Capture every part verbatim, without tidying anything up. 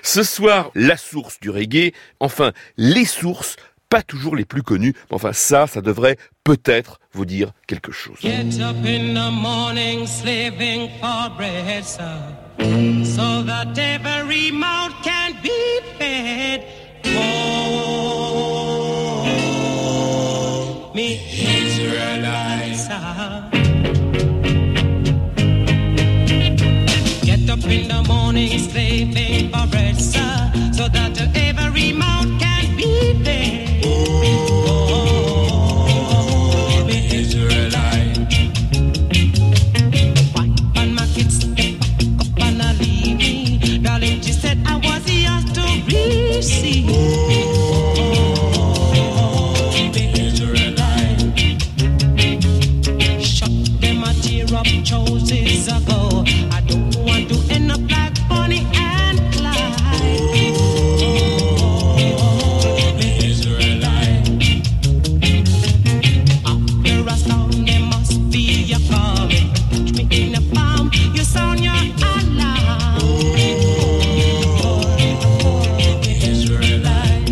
Ce soir, la source du reggae, enfin, les sources, pas toujours les plus connues, mais enfin ça, ça devrait peut-être vous dire quelque chose. Get up in the morning, slaving for bread, sir, so that every mouth can be fed. Oh, me Israelites, sir. Get up in the morning, slaving for bread, sir, so that every mouth can be fed. Oh, me Israelite. Why on my kids step up and I leave me? Darling, she said I was yours to receive. Oh, me Israelite. Shut them a tear up choices ago. I don't want to end up like Bonnie and Clyde. Oh, me Israelite. After a sound, there must be a call. Touch me in the palm, you sound your alarm. Oh, me Israelite.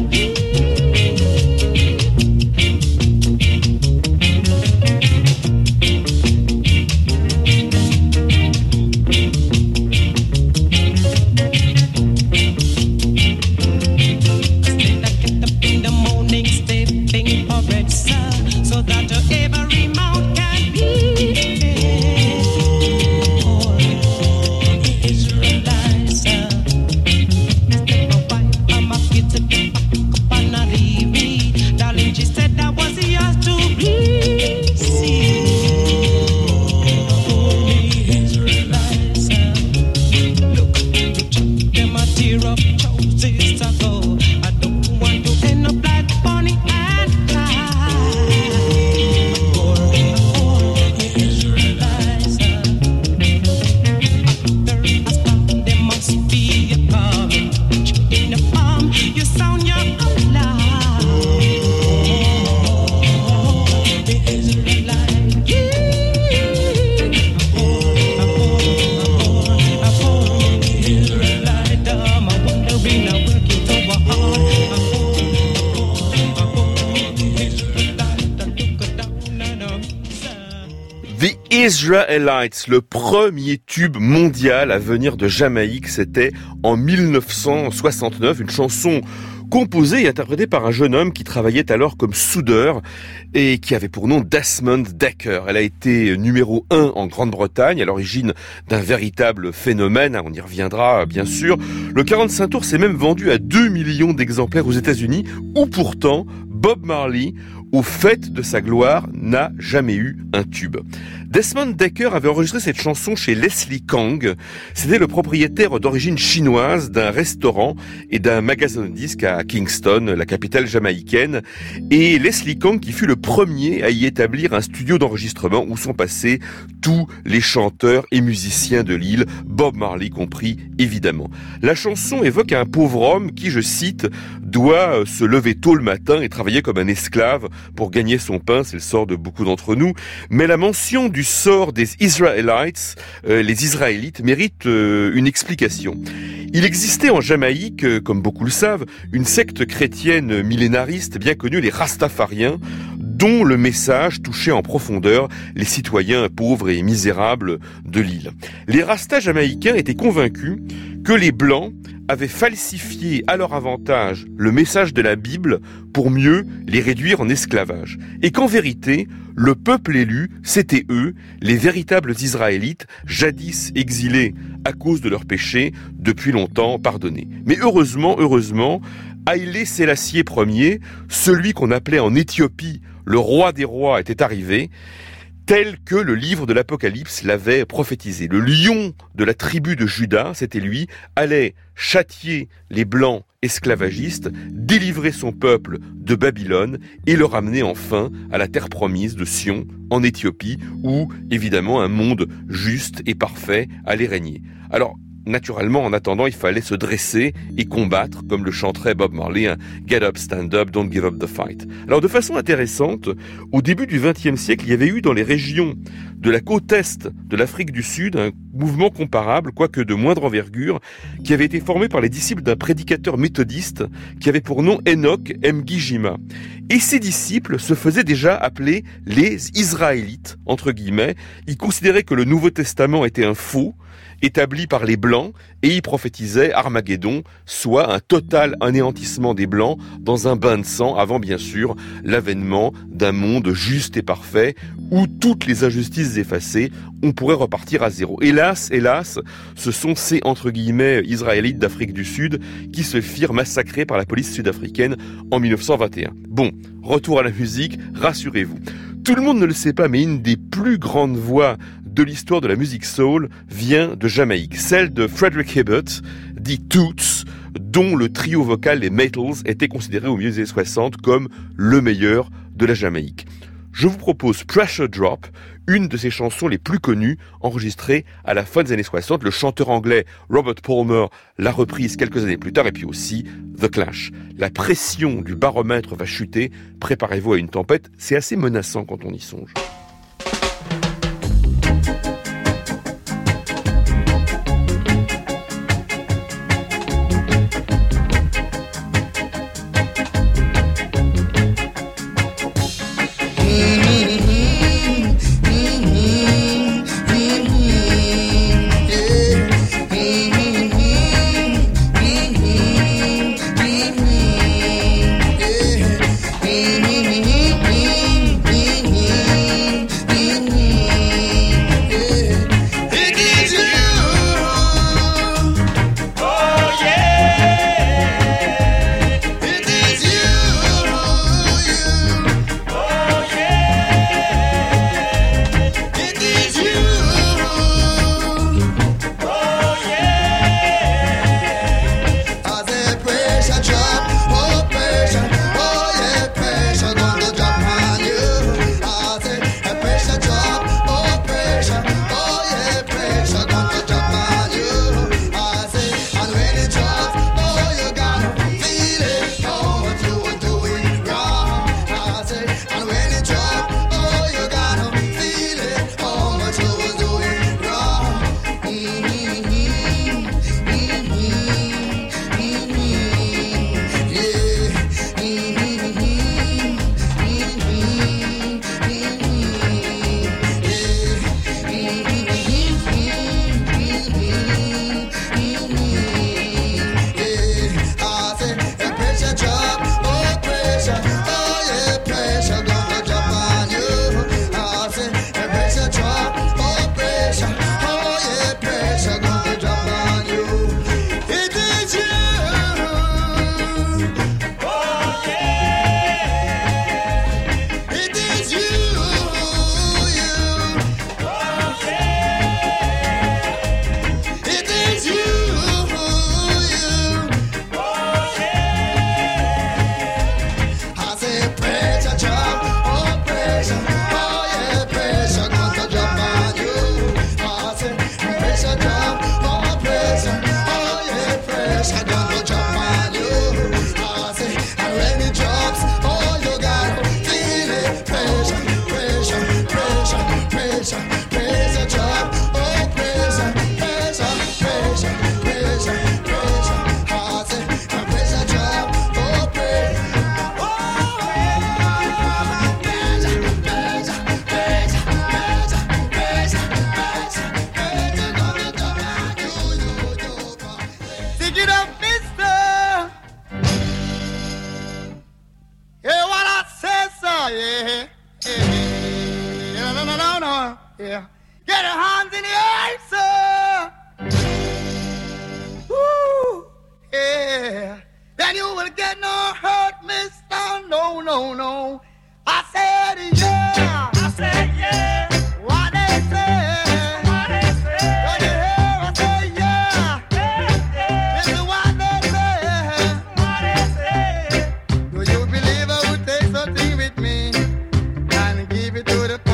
Get up in the morning, stepping for bread, sir, so that every mouth can be fed. Oh, the Israelites, sir. Step up, I'm a kid to get back up and not leave me. Darling, she said that was yours to receive. Oh, the Israelites, sir. Look, check them a tear up choices ago. I don't want to end up like Bonnie and Clyde. Oh, the Israelites, sir. After a storm, there must be a calm. In the palm, you sound your alarm. Oh, the Israelite. Yeah. Oh, the Israelite. I'm a wondering, I'm working so hard. The Israelites, le premier tube mondial à venir de Jamaïque, c'était en mille neuf cent soixante-neuf, une chanson composée et interprétée par un jeune homme qui travaillait alors comme soudeur et qui avait pour nom Desmond Dekker. Elle a été numéro un en Grande-Bretagne, à l'origine d'un véritable phénomène, on y reviendra bien sûr. Le quarante-cinq tours s'est même vendu à deux millions d'exemplaires aux États-Unis, où pourtant Bob Marley, au fait de sa gloire, n'a jamais eu un tube. Desmond Dekker avait enregistré cette chanson chez Leslie Kang. C'était le propriétaire d'origine chinoise d'un restaurant et d'un magasin de disques à Kingston, la capitale jamaïcaine. Et Leslie Kang qui fut le premier à y établir un studio d'enregistrement où sont passés tous les chanteurs et musiciens de l'île, Bob Marley compris évidemment. La chanson évoque un pauvre homme qui, je cite, doit se lever tôt le matin et travailler comme un esclave pour gagner son pain, c'est le sort de beaucoup d'entre nous. Mais la mention du sort des Israelites, euh, les Israélites, mérite euh, une explication. Il existait en Jamaïque, euh, comme beaucoup le savent, une secte chrétienne millénariste bien connue, les Rastafariens, dont le message touchait en profondeur les citoyens pauvres et misérables de l'île. Les Rastas jamaïcains étaient convaincus que les Blancs avaient falsifié à leur avantage le message de la Bible pour mieux les réduire en esclavage. Et qu'en vérité, le peuple élu, c'était eux, les véritables Israélites, jadis exilés à cause de leurs péchés, depuis longtemps pardonnés. Mais heureusement, heureusement, Haïlé Sélassié Ier, celui qu'on appelait en Éthiopie le roi des rois, était arrivé, tel que le livre de l'Apocalypse l'avait prophétisé. Le lion de la tribu de Juda, c'était lui, allait châtier les Blancs esclavagistes, délivrer son peuple de Babylone et le ramener enfin à la terre promise de Sion, en Éthiopie, où, évidemment, un monde juste et parfait allait régner. Alors, naturellement, en attendant, il fallait se dresser et combattre, comme le chanterait Bob Marley, un Get up, stand up, don't give up the fight. Alors, de façon intéressante, au début du vingtième siècle, il y avait eu dans les régions de la côte est de l'Afrique du Sud un mouvement comparable, quoique de moindre envergure, qui avait été formé par les disciples d'un prédicateur méthodiste qui avait pour nom Enoch Mgijima. Et ces disciples se faisaient déjà appeler les Israélites, entre guillemets. Ils considéraient que le Nouveau Testament était un faux, établi par les Blancs, et ils prophétisaient Armageddon, soit un total anéantissement des Blancs dans un bain de sang, avant bien sûr l'avènement d'un monde juste et parfait, où toutes les injustices effacées, on pourrait repartir à zéro. Hélas, hélas, ce sont ces, entre guillemets, Israélites d'Afrique du Sud qui se firent massacrer par la police sud-africaine en mille neuf cent vingt et un. Bon, retour à la musique, rassurez-vous. Tout le monde ne le sait pas, mais une des plus grandes voix de l'histoire de la musique soul vient de Jamaïque, celle de Frederick Hibbert, dit Toots, dont le trio vocal des Maytals était considéré au milieu des années soixante comme le meilleur de la Jamaïque. Je vous propose Pressure Drop, une de ses chansons les plus connues, enregistrée à la fin des années soixante. Le chanteur anglais Robert Palmer l'a reprise quelques années plus tard, et puis aussi The Clash. La pression du baromètre va chuter, préparez-vous à une tempête, c'est assez menaçant quand on y songe.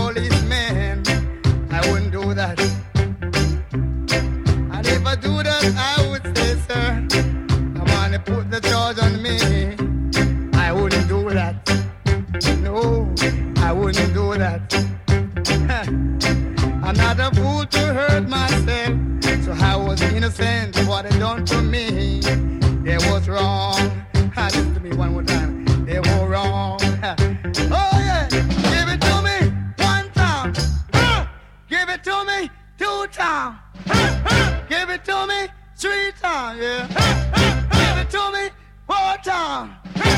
I never do that. Motown.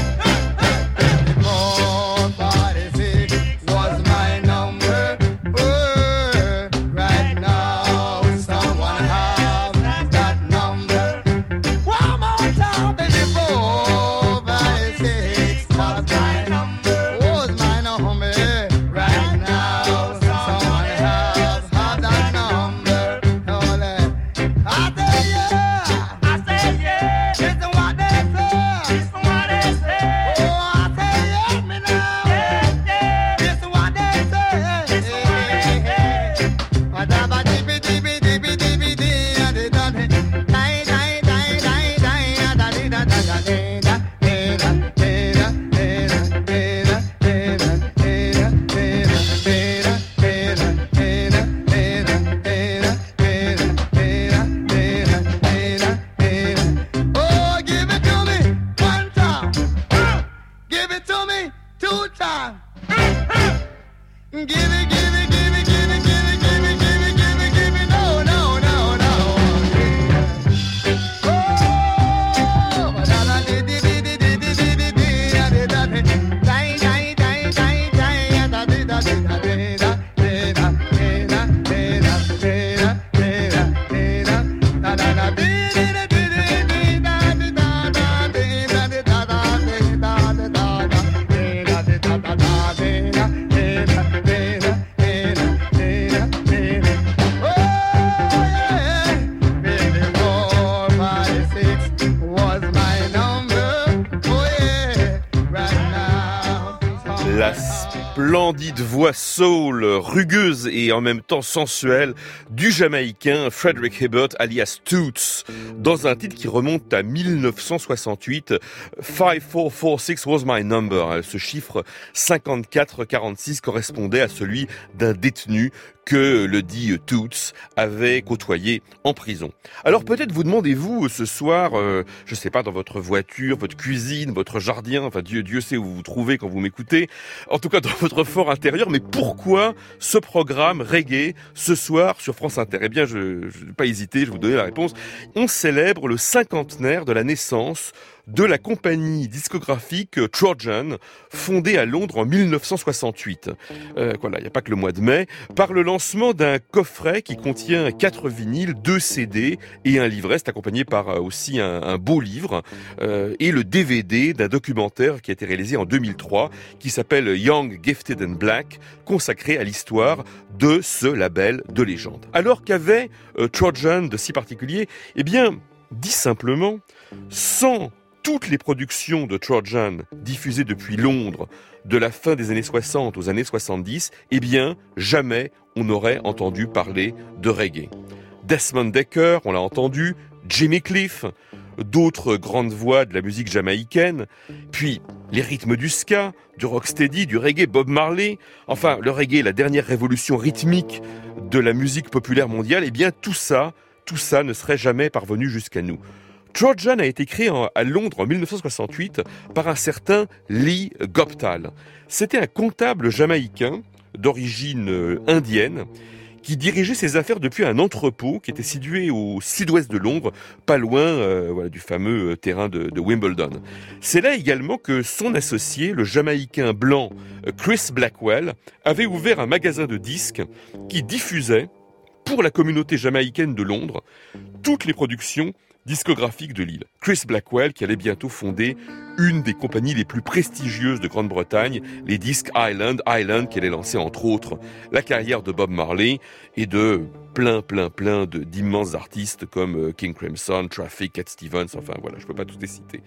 four forty-six was my number. Oh, right now someone have that number. One more time, baby. four forty-six was my number. Was my number. Right now someone have have that number. Oh, let- I say yeah. I say yeah. Listen what they say. Listen what they say. Oh, I say yeah, me now. Yeah, yeah. Listen what they say. Listen what they say. Whatever dibby dibby dibby dibby dee, da di da di. Die, die, die, die, die, da di da da da di da. Di da, di da, di da, di da, di da, di da, di da, di da, di da, di da, di da, di da, di da, di da, di da, di da, di da. Oh, give it to me one time. Give it to me two times. Give it, give it, give it, give it, give it, give it, give it, give it, give it. No, no, no, no. Oh, da da di di di di di di di di di da di da di. Die, die, die, die, die, da di da di da di da di da di da di da di da di da di da da da da di di di di di da di da da di da di da da di da di da da di da di da da da di da di da di da di da di da di da di da. Oh yeah, baby, four forty-six was my number. Oh yeah, right now. La splendide voix soul, rugueuse et en même temps sensuelle du Jamaïcain Frederick Hibbert alias Toots, dans un titre qui remonte à dix-neuf cent soixante-huit, five four four six was my number. Ce chiffre cinquante-quatre quarante-six correspondait à celui d'un détenu que le dit Toots avait côtoyé en prison. Alors peut-être vous demandez-vous ce soir, euh, je sais pas, dans votre voiture, votre cuisine, votre jardin, enfin Dieu, Dieu sait où vous vous trouvez quand vous m'écoutez, en tout cas dans votre fort intérieur, mais pourquoi ce programme reggae ce soir sur France Inter? Eh bien, je ne vais pas hésiter, je vais vous donner la réponse. On célèbre le cinquantenaire de la naissance de la compagnie discographique Trojan, fondée à Londres en dix-neuf cent soixante-huit. Euh, voilà, il n'y a pas que le mois de mai. Par le lancement d'un coffret qui contient quatre vinyles, deux C D et un livret. C'est accompagné par euh, aussi un, un beau livre euh, et le D V D d'un documentaire qui a été réalisé en deux mille trois qui s'appelle Young, Gifted and Black, consacré à l'histoire de ce label de légende. Alors qu'avait euh, Trojan de si particulier? Eh bien, dit simplement, sans toutes les productions de Trojan diffusées depuis Londres de la fin des années soixante aux années soixante-dix, eh bien, jamais on n'aurait entendu parler de reggae. Desmond Dekker, on l'a entendu, Jimmy Cliff, d'autres grandes voix de la musique jamaïcaine, puis les rythmes du ska, du rocksteady, du reggae, Bob Marley, enfin, le reggae, la dernière révolution rythmique de la musique populaire mondiale, eh bien, tout ça, tout ça ne serait jamais parvenu jusqu'à nous. Trojan a été créé en, à Londres en dix-neuf cent soixante-huit par un certain Lee Goptal. C'était un comptable jamaïcain d'origine euh, indienne qui dirigeait ses affaires depuis un entrepôt qui était situé au sud-ouest de Londres, pas loin euh, voilà, du fameux terrain de, de Wimbledon. C'est là également que son associé, le Jamaïcain blanc Chris Blackwell, avait ouvert un magasin de disques qui diffusait pour la communauté jamaïcaine de Londres toutes les productions discographique de l'île. Chris Blackwell, qui allait bientôt fonder une des compagnies les plus prestigieuses de Grande-Bretagne, les disques Island, Island, qui allait lancer entre autres la carrière de Bob Marley et de plein, plein, plein de, d'immenses artistes comme King Crimson, Traffic, Cat Stevens, enfin voilà, je peux pas tous les citer.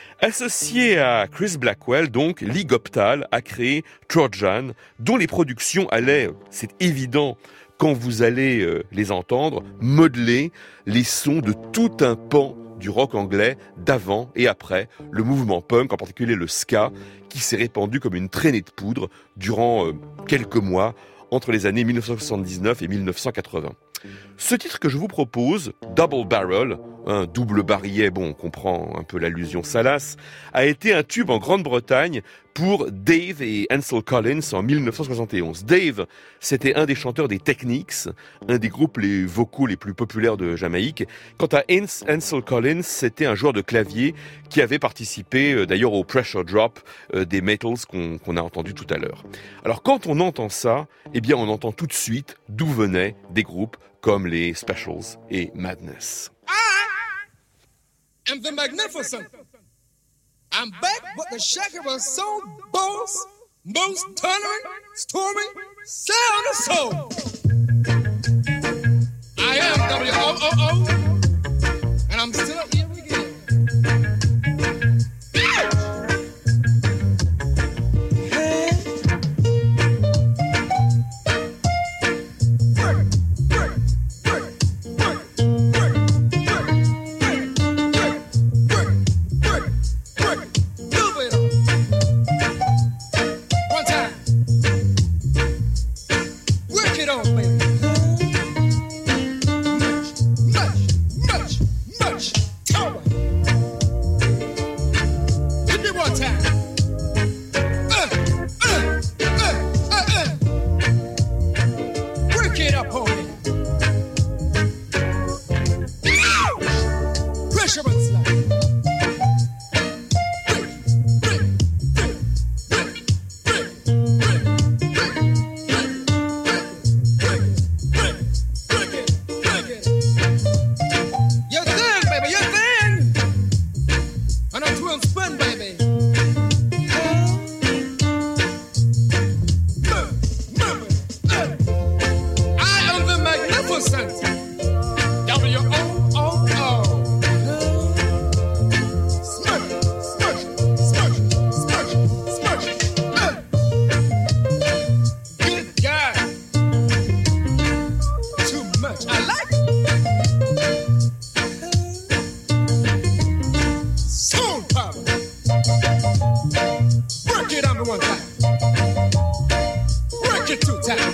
Associé à Chris Blackwell, donc, Lee Goptal a créé Trojan, dont les productions allaient, c'est évident, quand vous allez euh, les entendre, modeler les sons de tout un pan du rock anglais d'avant et après le mouvement punk, en particulier le ska, qui s'est répandu comme une traînée de poudre durant euh, quelques mois entre les années dix-neuf cent soixante-dix-neuf et dix-neuf cent quatre-vingts. Ce titre que je vous propose, Double Barrel, hein, double barillet, bon, on comprend un peu l'allusion salace, a été un tube en Grande-Bretagne pour Dave et Ansel Collins en dix-neuf cent soixante et onze. Dave, c'était un des chanteurs des Techniques, un des groupes les vocaux les plus populaires de Jamaïque. Quant à Ans- Ansel Collins, c'était un joueur de clavier qui avait participé euh, d'ailleurs au Pressure Drop euh, des Metals qu'on, qu'on a entendu tout à l'heure. Alors quand on entend ça, eh bien on entend tout de suite d'où venaient des groupes comme les Specials et Madness. And the magnificent. I'm back with the shaker of soul, boss, most tolerant, stormy, sound of soul. I am W O O O, and I'm still here again. Hey. Work, work, work, work, work, work, work, work, work, do it. One time. Work it on, baby. Much, much, much taller. Hit me one time. Uh, uh, uh, uh, uh. Work it up on me. Pressure and slide. Your thing, baby, your thing. And I'm doing spin, baby. Move, move it. I am the magnificent W O O O. Smush, smush, smush, smush, smush. Uh. Good guy. Too much. I like it. Soul power. Work it on me one time. Work it two times.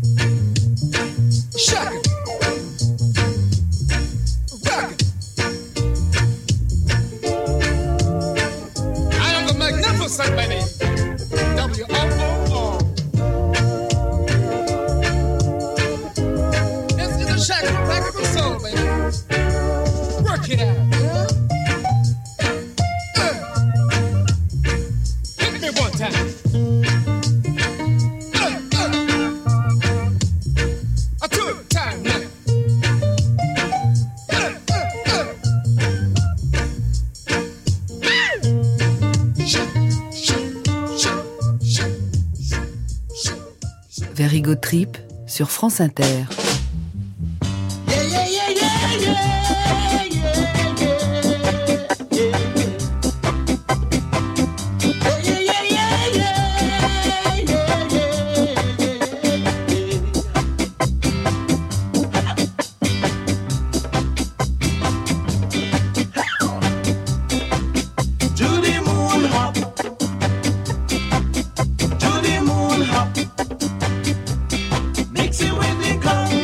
Shock it. Rock it. I am the magnificent, baby. W O O O. It's in the shack of back of the soul, baby. Work it out. Uh. Hit me one time. Uh, uh. A two time now. Uh, uh, uh. Shut, shut, shut, shut, shut, shut. Very Good Trip sur France Inter. Yeah, yeah, yeah, yeah, yeah, yeah, yeah, yeah, yeah, yeah, yeah, To the moon hop, to the moon hop, mix it with the conga.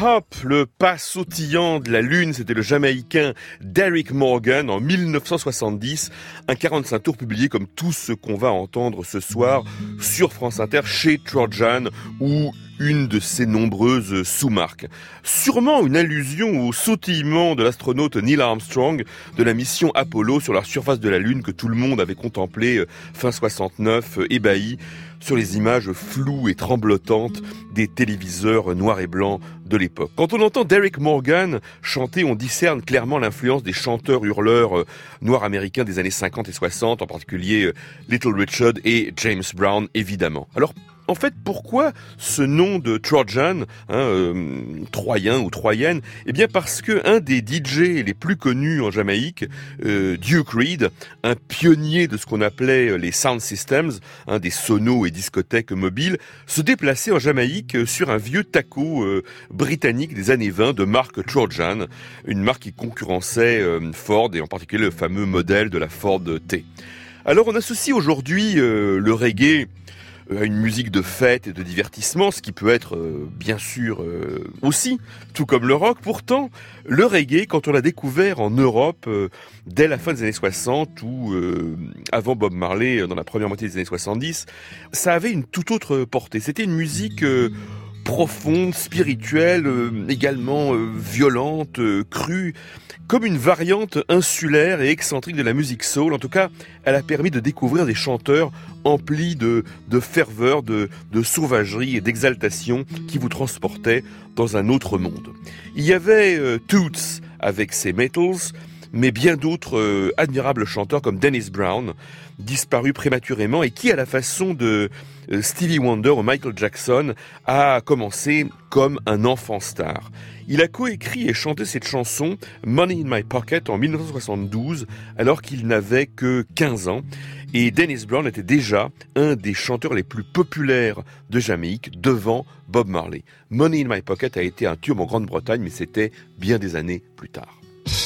Hop, le pas sautillant de la lune, c'était le Jamaïcain Derrick Morgan en dix-neuf cent soixante-dix, un quarante-cinq tours publié comme tout ce qu'on va entendre ce soir sur France Inter chez Trojan ou une de ses nombreuses sous-marques. Sûrement une allusion au sautillement de l'astronaute Neil Armstrong de la mission Apollo sur la surface de la Lune que tout le monde avait contemplé fin soixante-neuf, ébahi sur les images floues et tremblotantes des téléviseurs noirs et blancs de l'époque. Quand on entend Derrick Morgan chanter, on discerne clairement l'influence des chanteurs hurleurs noirs américains des années cinquante et soixante, en particulier Little Richard et James Brown, évidemment. Alors, en fait, pourquoi ce nom de Trojan, hein, euh, Troyen ou Troyenne? Eh bien parce que un des D J les plus connus en Jamaïque, euh, Duke Reid, un pionnier de ce qu'on appelait les sound systems, hein, des sonos et discothèques mobiles, se déplaçait en Jamaïque sur un vieux taco euh, britannique des années vingt de marque Trojan, une marque qui concurrençait euh, Ford et en particulier le fameux modèle de la Ford T. Alors on associe aujourd'hui euh, le reggae à une musique de fête et de divertissement, ce qui peut être euh, bien sûr euh, aussi, tout comme le rock. Pourtant, le reggae, quand on l'a découvert en Europe euh, dès la fin des années soixante ou euh, avant Bob Marley, dans la première moitié des années soixante-dix, ça avait une toute autre portée. C'était une musique euh, profonde, spirituelle, euh, également euh, violente, euh, crue, comme une variante insulaire et excentrique de la musique soul. En tout cas, elle a permis de découvrir des chanteurs emplis de, de ferveur, de, de sauvagerie et d'exaltation qui vous transportaient dans un autre monde. Il y avait euh, Toots avec ses Metals, mais bien d'autres euh, admirables chanteurs comme Dennis Brown, disparu prématurément et qui, à la façon de euh, Stevie Wonder ou Michael Jackson, a commencé comme un enfant star. Il a coécrit et chanté cette chanson Money in My Pocket en dix-neuf cent soixante-douze, alors qu'il n'avait que quinze ans. Et Dennis Brown était déjà un des chanteurs les plus populaires de Jamaïque, devant Bob Marley. Money in My Pocket a été un tube en Grande-Bretagne, mais c'était bien des années plus tard.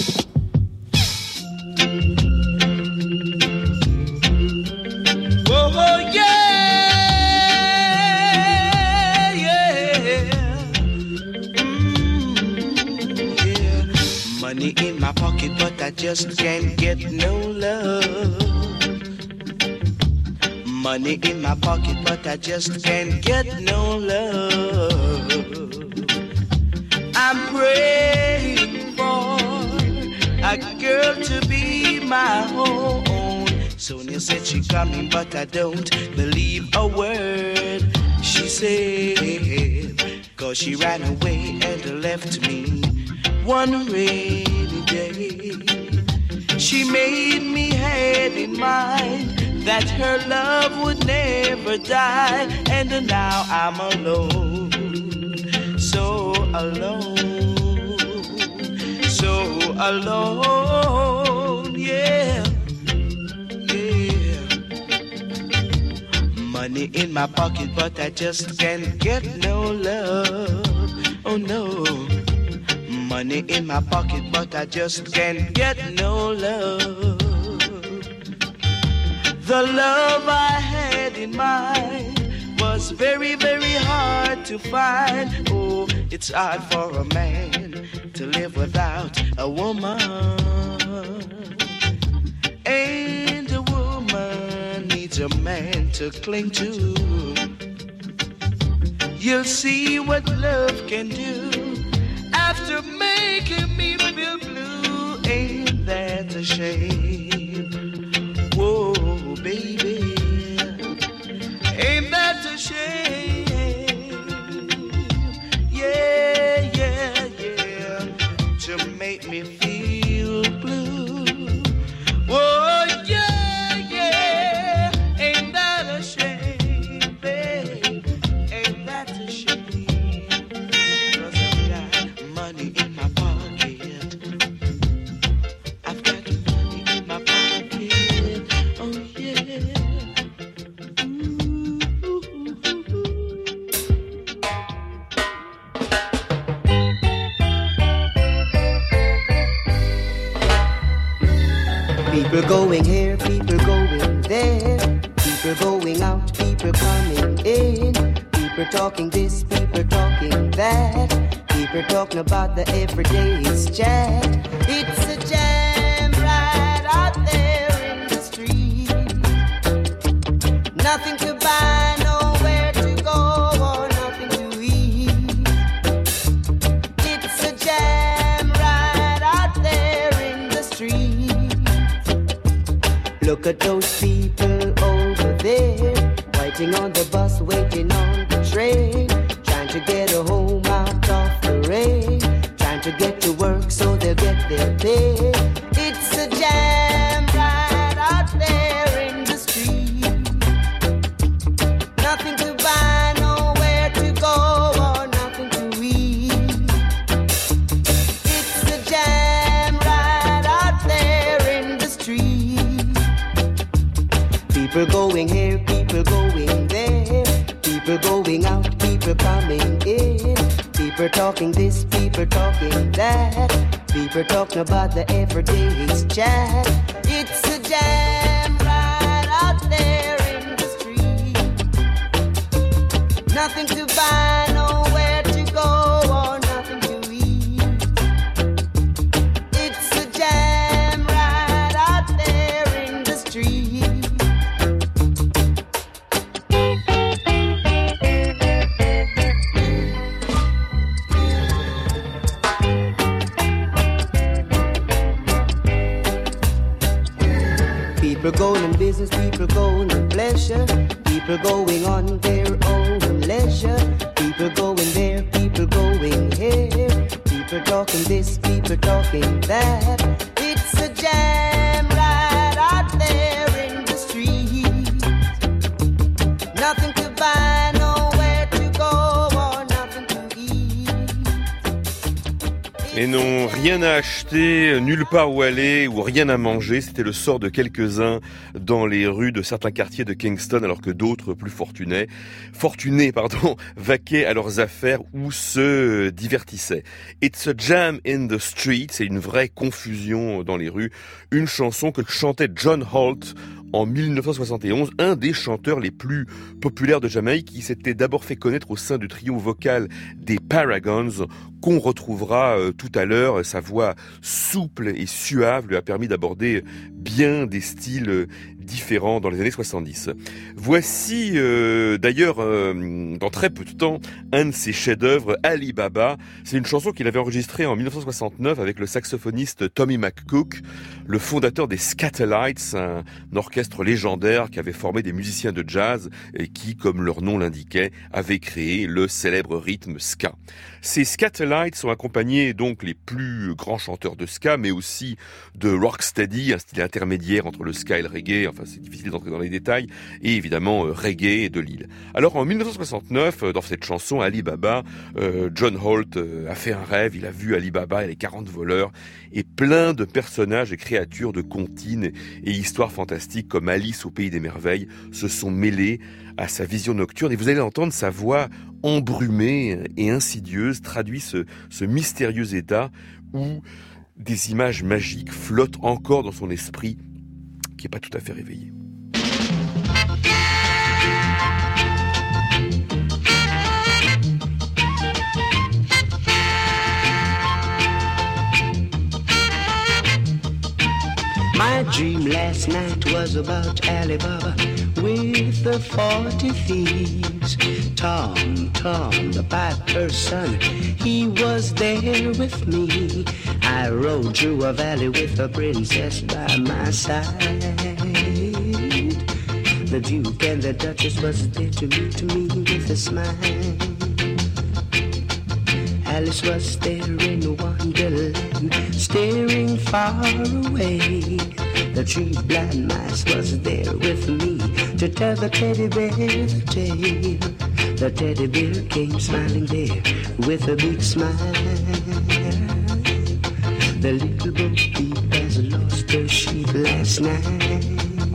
Oh, oh, yeah, yeah. Mm, yeah. Money in my pocket, but I just can't get no love. Money in my pocket, but I just can't get no love. I'm praying for a girl to be my own. Sonia said she coming, but I don't believe a word she said, 'cause she ran away and left me one rainy day. She made me had in mind that her love would never die, and now I'm alone, so alone, so alone, yeah. Money in my pocket, but I just can't get no love. Oh no. Money in my pocket, but I just can't get no love. The love I had in mind was very, very hard to find. Oh, it's hard for a man to live without a woman. And a woman needs a man to cling to. You'll see what love can do after making me feel blue. Ain't that a shame? Whoa, baby, ain't that a shame? Yeah, yeah, yeah, to make me feel blue. Whoa, yeah, yeah, ain't that a shame, babe? Ain't that a shame? 'Cause I've got money in my pocket. I've got money in my pocket. Oh yeah. People going here, people going there, people going out, people coming in, people talking this, people talking that, People talking about the everyday's chat. It's a jam right out there in the street. Nothing to buy, nowhere to go, or nothing to eat. It's a jam right out there in the street. Look at those people over there, waiting on the bus, waiting on the train, trying to get a home out of the rain, trying to get to work so they'll get their pay. It's a jam right out there in the street. Nothing to buy, nowhere to go, or nothing to eat. It's a jam right out there in the street. People going here, people going there, people going out, people coming in, people talking this, people talking that, people talking about the everyday's chat. It's a jam right out there in the street. Nothing to buy, nowhere to go, or nothing to eat. It's a jam right out there in the street. People going in business, people going in pleasure, people going on their own leisure, people going there, people going here, people talking this, people talking that. It's a jam right out there in the street. Nothing to buy, nowhere to go, or nothing to eat. Et non, rien à acheter, nulle part où aller, ou rien à manger, c'était le sort de quelques-uns dans les rues de certains quartiers de Kingston, alors que d'autres, plus fortunés, fortunés, pardon, vaquaient à leurs affaires ou se divertissaient. It's a jam in the street, c'est une vraie confusion dans les rues, une chanson que chantait John Holt en dix-neuf cent soixante et onze, un des chanteurs les plus populaires de Jamaïque, qui s'était d'abord fait connaître au sein du trio vocal des Paragons, qu'on retrouvera euh, tout à l'heure. Sa voix souple et suave lui a permis d'aborder bien des styles euh, différents dans les années soixante-dix. Voici euh, d'ailleurs, euh, dans très peu de temps, un de ses chefs-d'œuvre, Ali Baba. C'est une chanson qu'il avait enregistrée en dix-neuf cent soixante-neuf avec le saxophoniste Tommy McCook, le fondateur des Skatalites, un orchestre légendaire qui avait formé des musiciens de jazz et qui, comme leur nom l'indiquait, avait créé le célèbre rythme ska. Ces Skatalites sont accompagnés donc les plus grands chanteurs de ska, mais aussi de rocksteady, un style intermédiaire entre le ska et le reggae. Enfin, c'est difficile d'entrer dans les détails, et évidemment euh, reggae et de l'île. Alors en dix-neuf cent soixante-neuf, euh, dans cette chanson Ali Baba, euh, John Holt euh, a fait un rêve. Il a vu Ali Baba et les quarante voleurs et plein de personnages et créatures de comptines et histoires fantastiques comme Alice au pays des merveilles se sont mêlés à sa vision nocturne, et vous allez entendre sa voix embrumée et insidieuse traduit ce, ce mystérieux état où des images magiques flottent encore dans son esprit qui n'est pas tout à fait réveillé. My dream last night was about Ali Baba with the forty thieves. Tom, Tom, the piper's son, he was there with me. I rode through a valley with a princess by my side. The Duke and the Duchess was there to meet me with a smile. Alice was there in Wonderland, staring far away. The three blind mice was there with me to tell the teddy bear the tale. The teddy bear came smiling there with a big smile. The little Bo Peep has lost her sheep last night.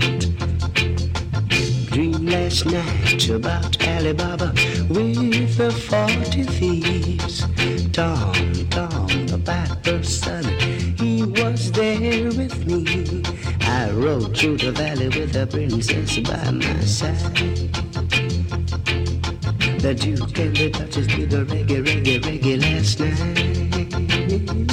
Dream last night about Ali Baba with the forty thieves. Tom, Tom, the piper's son, he was there with me. I rode through the valley with the princess by my side. The Duke and the Duchess did the reggae, reggae, reggae last night.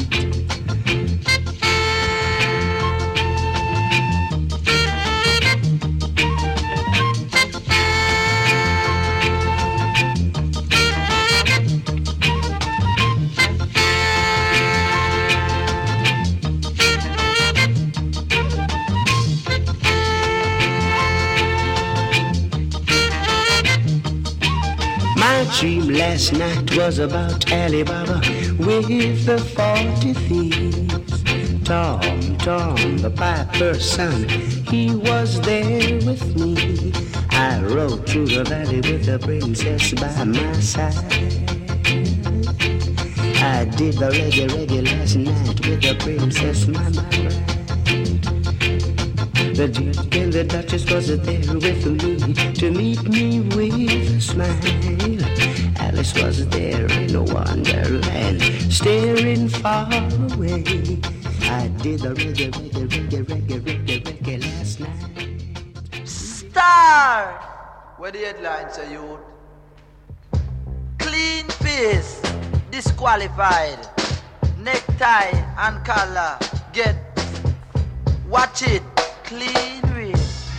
My dream last night was about Alibaba with the forty thieves. Tom, Tom, the piper's son, he was there with me. I rode through the valley with the princess by my side. I did the reggae, reggae last night with the princess, my, my bride. The Duke and the Duchess was there with me to meet me with a smile. Alice was there in a wonderland, staring far away. I did the reggae, reggae, reggae, reggae, reggae, reggae last night. Star! Where the headlines are you? Clean face, disqualified. Necktie and collar, get. Watch it. Clean race.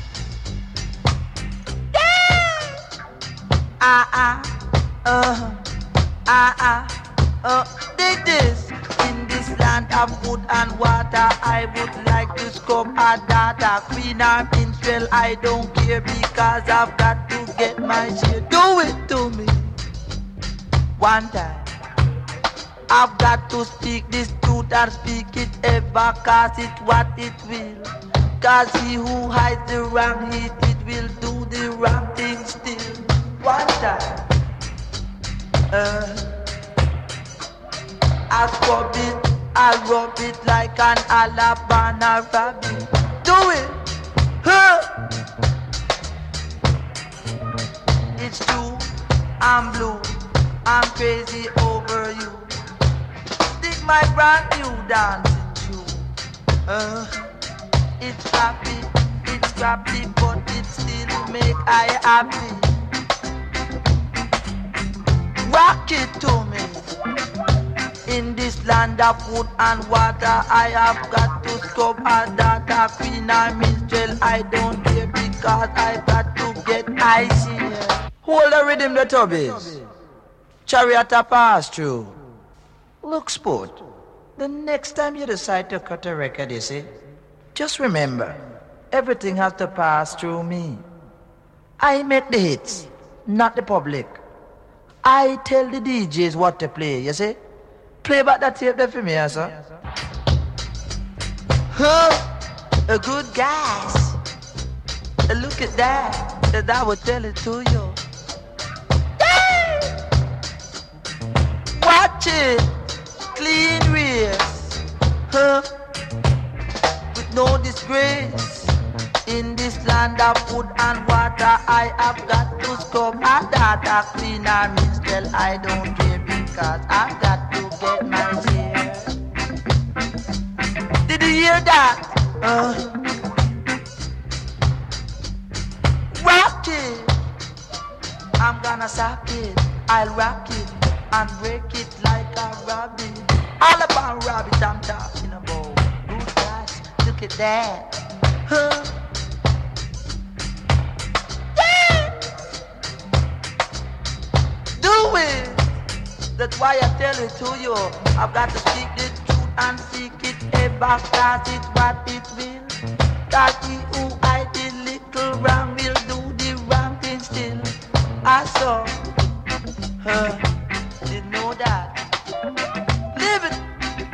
Ah ah, uh, ah ah, uh, dig this. In this land of wood and water, I would like to scope a data. Queen or minstrel, I don't care because I've got to get my share. Do it to me one time. I've got to speak this truth and speak it ever, cause it's what it will. Cause he who hides the wrong heat, it will do the wrong thing still. One time, uh, I scrub it, I rub it like an Alabama rabbit. Do it, huh? It's true, I'm blue, I'm crazy over you. Stick my brand new dancing shoe. Uh, It's happy, it's scrappy, but it still make I happy. Rock it to me. In this land of wood and water, I have got to scrub a data. Queen or minstrel, I don't care because I got to get icy. Hold the rhythm, the tubbies. Chariot a pass through. Look, sport, the next time you decide to cut a record, you see, just remember, everything has to pass through me. I make the hits, not the public. I tell the D Js what to play, you see? Play back that tape there for me, sir. Huh? A good guys. Look at that. That I will tell it to you. Hey! Watch it. Clean race. Huh? No disgrace. In this land of food and water, I have got to scrub a data. Clean or minstrel, I don't care because I've got to get my share. Did you hear that? Uh, rock it. I'm gonna sock it. I'll rock it and break it like a rabbit. All about rabbit I'm talking about. Good guys. Look at that. Huh? Yeah! Do it! That's why I tell it to you. I've got to speak the truth and seek it ever, cause it's what it will. Cause he who I did little wrong will do the wrong thing still. I saw her, didn't know that. Live it!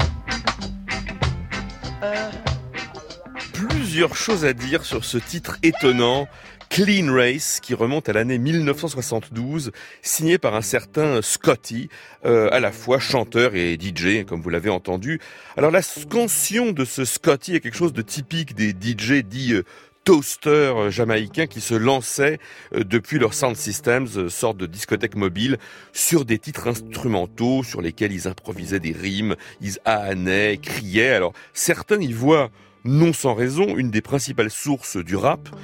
Uh, Plusieurs choses à dire sur ce titre étonnant, Clean Race, qui remonte à l'année mille neuf cent soixante-douze, signé par un certain Scotty, euh, à la fois chanteur et D J, comme vous l'avez entendu. Alors la scansion de ce Scotty est quelque chose de typique des D J dits euh, toasters jamaïcains qui se lançaient euh, depuis leur sound systems, euh, sorte de discothèque mobile, sur des titres instrumentaux sur lesquels ils improvisaient des rimes, ils ahanaient, criaient. Alors certains y voient, non sans raison, une des principales sources du rap.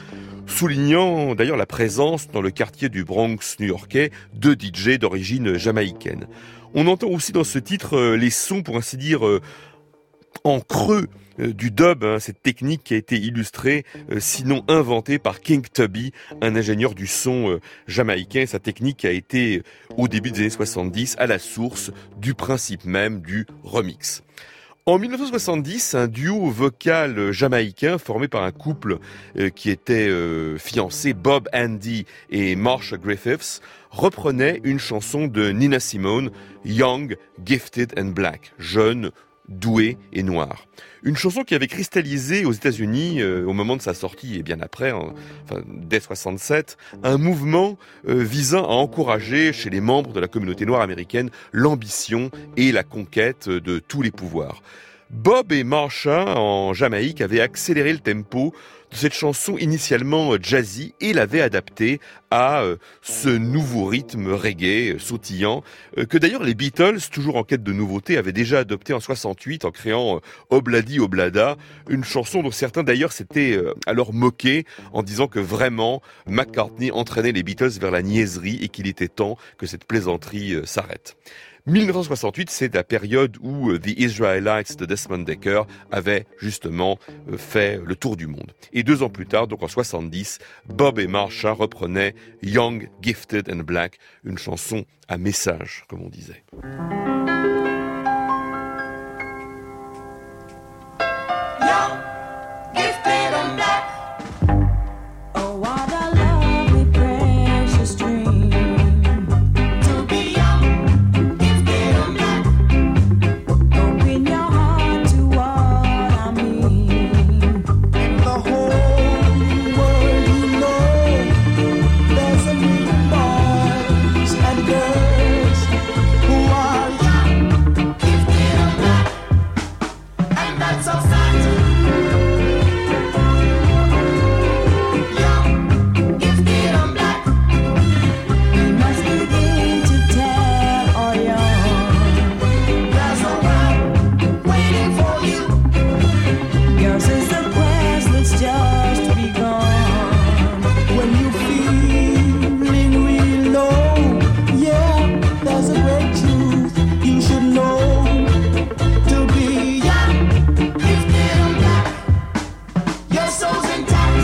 soulignant d'ailleurs la présence dans le quartier du Bronx new-yorkais de D J d'origine jamaïcaine. On entend aussi dans ce titre euh, les sons, pour ainsi dire, euh, en creux euh, du dub, hein, cette technique qui a été illustrée, euh, sinon inventée par King Tubby, un ingénieur du son euh, jamaïcain. Sa technique a été, euh, au début des années soixante-dix, à la source du principe même du remix. En dix-neuf cent soixante-dix, un duo vocal jamaïcain formé par un couple euh, qui était euh, fiancé, Bob Andy et Marsha Griffiths, reprenait une chanson de Nina Simone, Young, Gifted and Black, jeune, doué et noir. Une chanson qui avait cristallisé aux États-Unis euh, au moment de sa sortie et bien après, en, enfin, dès soixante-sept, un mouvement euh, visant à encourager chez les membres de la communauté noire américaine l'ambition et la conquête de tous les pouvoirs. Bob et Marsha en Jamaïque avaient accéléré le tempo de cette chanson initialement jazzy et l'avaient adaptée à euh, ce nouveau rythme reggae euh, sautillant euh, que d'ailleurs les Beatles, toujours en quête de nouveautés, avaient déjà adopté en soixante-huit en créant euh, Obladi Oblada, une chanson dont certains d'ailleurs s'étaient euh, alors moqués en disant que vraiment McCartney entraînait les Beatles vers la niaiserie et qu'il était temps que cette plaisanterie euh, s'arrête. dix-neuf cent soixante-huit, c'est la période où euh, The Israelites de Desmond Dekker avait justement euh, fait le tour du monde. Et deux ans plus tard, donc en soixante-dix, Bob et Marsha reprenaient Young, Gifted and Black, une chanson à message, comme on disait. Young, gifted and black. Oh, what a lovely, precious dream. To be young, gifted and black. Open your heart to what I mean. In the whole world, you know, there's a million boys and girls who are young, Gifted and black. And that's a fact. Young, gifted and black. We must begin to tell our young. There's a world waiting for you. Yours is the quest that's just begun. when you feeling real low. Yeah, there's a great truth you should know. To be young, Gifted and black. Your soul's intact.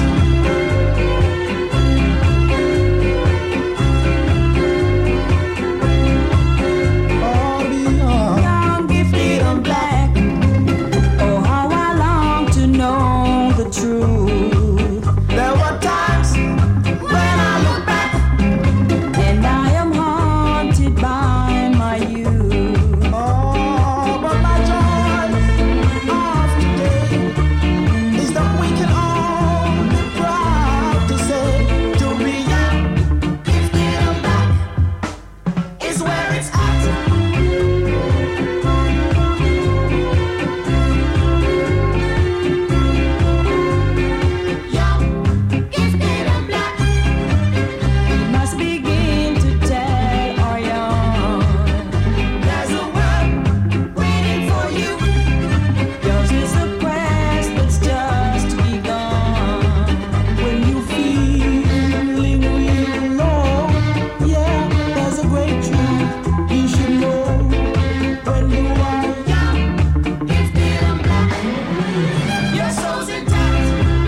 all be young. Young, gifted, and black. Oh, how I long to know the truth. There were times when I look back. And I am haunted by my youth. Oh, but my joy of today is that we can all be proud to say, to be young, Gifted and black is where it's at. Young, gifted and black. We must begin to tell our young. There's a world waiting for you. Yours is a quest that's just begun. when you feeling real low. Yeah, there's a great truth you should know. When you are Young, gifted and black. Your soul's intact.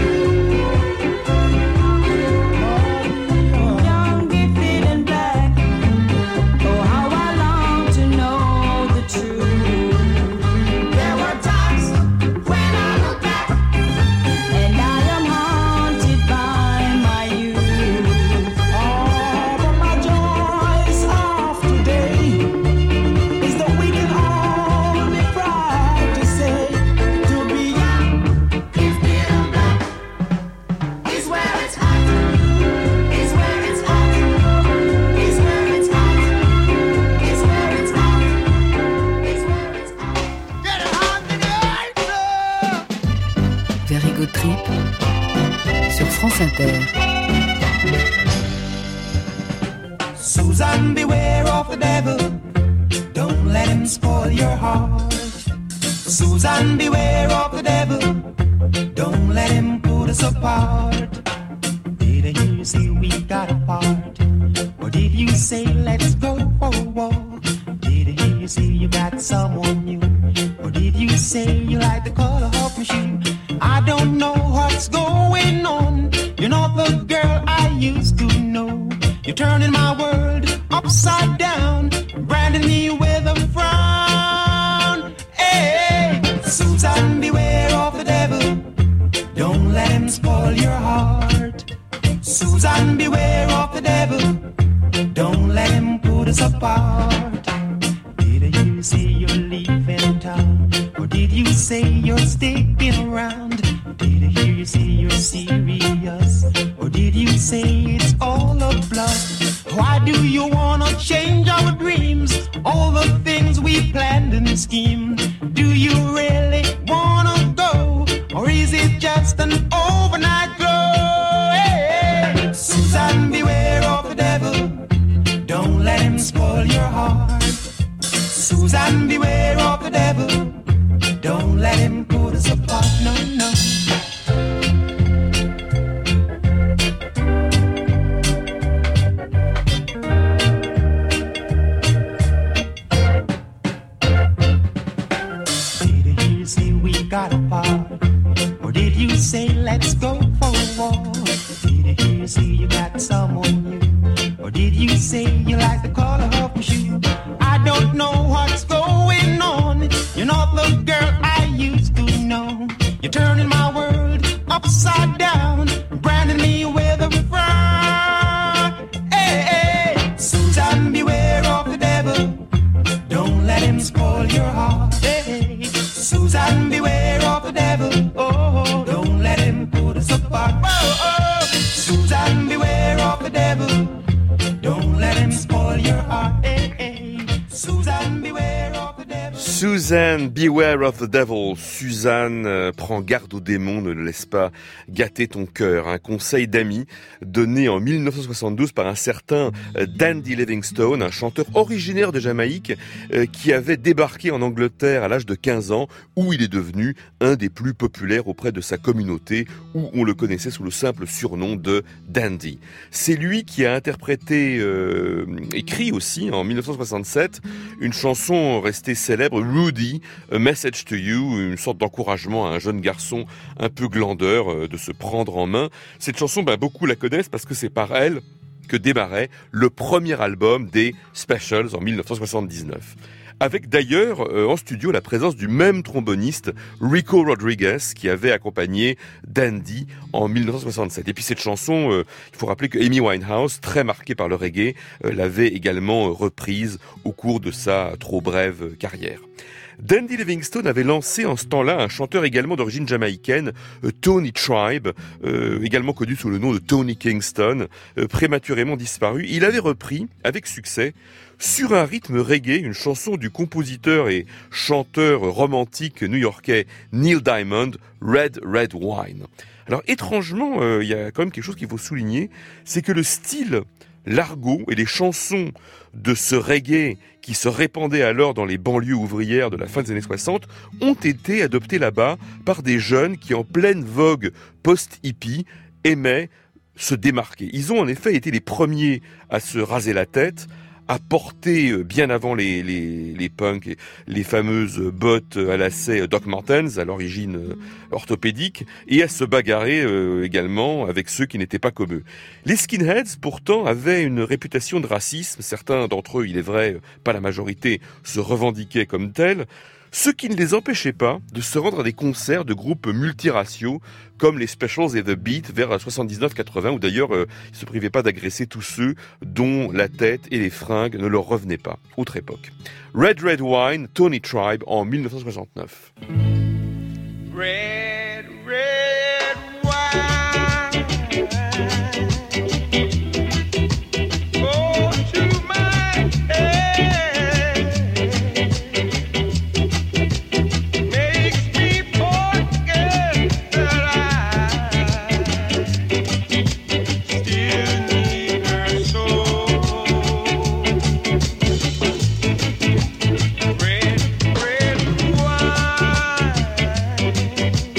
Young, gifted, and black. Oh, how I long to know the truth. There were times when I look back. And I am haunted by my youth. oh, but my joys of today is that we can all be proud to say, to be young. Gifted and black is where it's at. Is where it's at. Is where it's at. Is where it's at. Is where it's at. Get it on to the answer. Very Good Trip sur France Inter. Susan, beware of the devil. Don't let him spoil your heart. Susan, beware of the devil. Don't let him put us apart. upside down, branding me with a frown. Hey, Susan, beware of the devil. Don't let him spoil your heart. Susan, beware of the devil. Don't let him put us apart. Did you say you're leaving town? Or did you say you're sticking around? Did I hear you say you're serious? Or did you say it's all a bluff? Why do you wanna change our dreams? All the things we planned and schemed. Do you really wanna go? Or is it just an overnight glow? Hey, Susan, beware of the devil. Don't let him spoil your heart. Susan, beware of the devil. Don't let him put us apart, no, no. Did you say we got apart? Or did you say let's go for a walk? Did you say you got someone new? Or did you say you like the color of my shoe? I don't know what's going on. You're not the girl I used to know. You're turning my world upside down, branding me with a frown. Hey, hey, Susan, beware of the devil. Don't let him spoil your heart. Hey, Susan, beware of the devil. Oh, don't let him put us apart. Oh, oh, Susan, beware of the devil. Don't let him spoil your heart. Hey, hey, Susan, beware of the devil. Susan, beware of the devil. Suzanne, euh, prends garde au démon, ne le laisse pas gâter ton cœur. Un conseil d'amis donné en dix-neuf cent soixante-douze par un certain euh, Dandy Livingstone, un chanteur originaire de Jamaïque euh, qui avait débarqué en Angleterre à l'âge de quinze ans, où il est devenu un des plus populaires auprès de sa communauté, où on le connaissait sous le simple surnom de Dandy. C'est lui qui a interprété, euh, écrit aussi en dix-neuf cent soixante-sept, une chanson restée célèbre, Rudy, A Message to You, une sorte d'encouragement à un jeune garçon un peu glandeur euh, de se prendre en main. Cette chanson, bah, beaucoup la connaissent parce que c'est par elle que démarrait le premier album des Specials en dix-neuf cent soixante-dix-neuf. Avec d'ailleurs euh, en studio la présence du même tromboniste Rico Rodriguez qui avait accompagné Dandy en dix-neuf cent soixante-sept. Et puis cette chanson, euh, il faut rappeler que Amy Winehouse, très marquée par le reggae, euh, l'avait également euh, reprise au cours de sa trop brève euh, carrière. Dandy Livingstone avait lancé en ce temps-là un chanteur également d'origine jamaïcaine, euh, Tony Tribe, euh, également connu sous le nom de Tony Kingston, euh, prématurément disparu. Il avait repris, avec succès, sur un rythme reggae, une chanson du compositeur et chanteur romantique new-yorkais Neil Diamond, Red Red Wine. Alors étrangement, euh, il y a quand même quelque chose qu'il faut souligner, c'est que le style, l'argot et les chansons de ce reggae qui se répandait alors dans les banlieues ouvrières de la fin des années soixante ont été adoptés là-bas par des jeunes qui, en pleine vogue post-hippie, aimaient se démarquer. Ils ont en effet été les premiers à se raser la tête, à porter bien avant les, les, les punks, les fameuses bottes à lacets Doc Martens, à l'origine orthopédique, et à se bagarrer euh, également avec ceux qui n'étaient pas comme eux. Les skinheads, pourtant, avaient une réputation de racisme. Certains d'entre eux, il est vrai, pas la majorité, se revendiquaient comme tels, ce qui ne les empêchait pas de se rendre à des concerts de groupes multiraciaux comme les Specials et The Beat vers soixante-dix-neuf quatre-vingts, où d'ailleurs euh, ils ne se privaient pas d'agresser tous ceux dont la tête et les fringues ne leur revenaient pas. Autre époque. Red Red Wine, Tony Tribe en dix-neuf cent soixante-neuf. Red, red wine. Go to my head. Makes me forget that I still need her so. Red, red wine.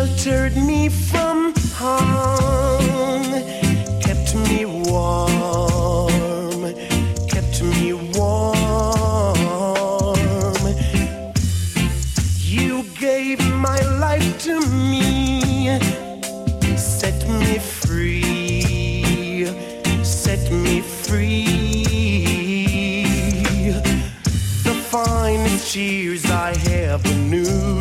sheltered me from harm, kept me warm, kept me warm. You gave my life to me, set me free, set me free. The finest years I ever knew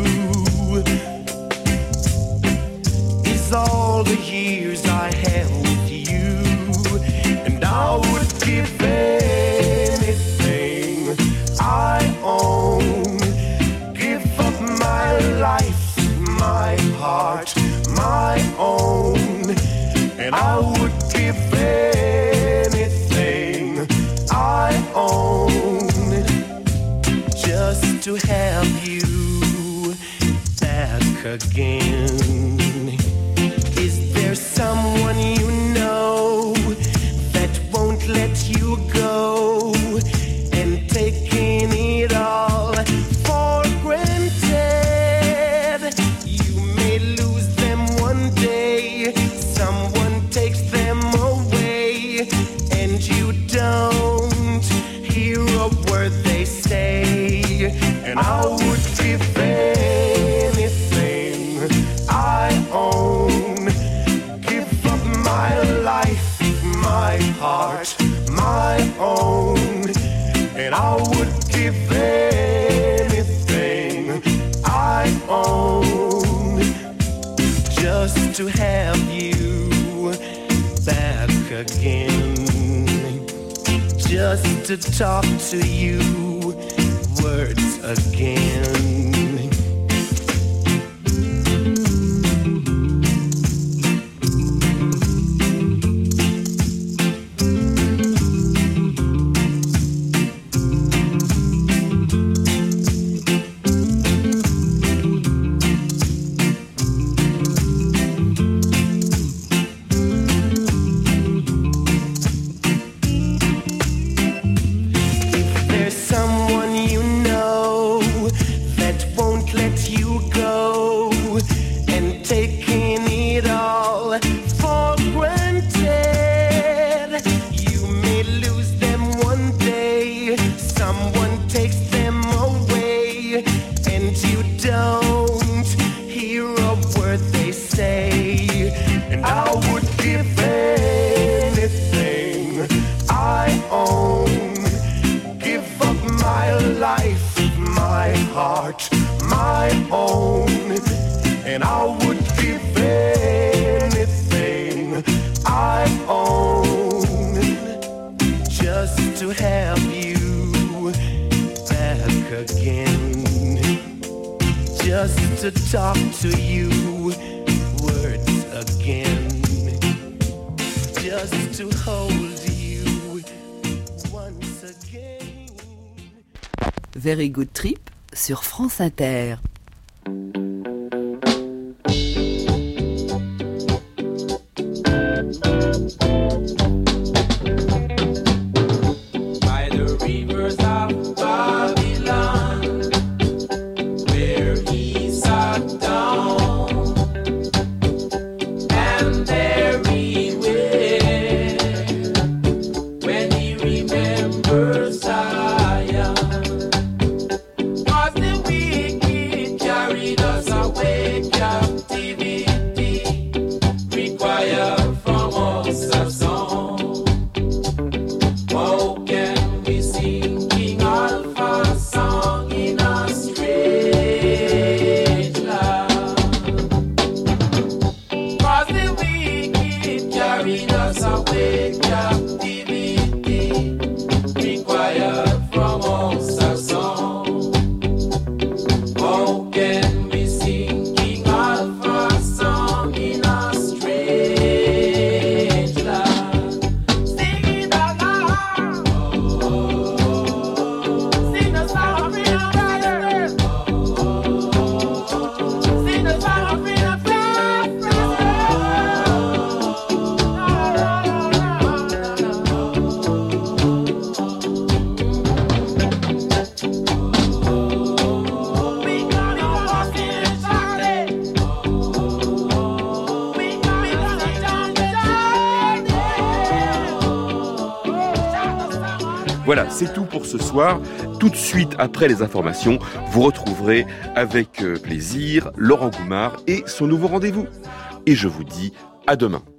is all the years I had with you, and I would give anything I own, give up my life, my heart, my own, and I would give anything I own just to have you back again. Is there someone you know that won't let you go, and taking it all for granted? You may lose them one day, someone takes them away, and you don't hear a word they say. And I would give anything I own, give up my life, my heart, my own, and I would give anything I own just to have you back again, just to talk to you words again. To talk to you words again, just to hold you once again. Very Good Trip sur France Inter. Cause the wicked carried us Voilà, c'est tout pour ce soir. Tout de suite après les informations, vous retrouverez avec plaisir Laurent Goumard et son nouveau rendez-vous. Et je vous dis à demain.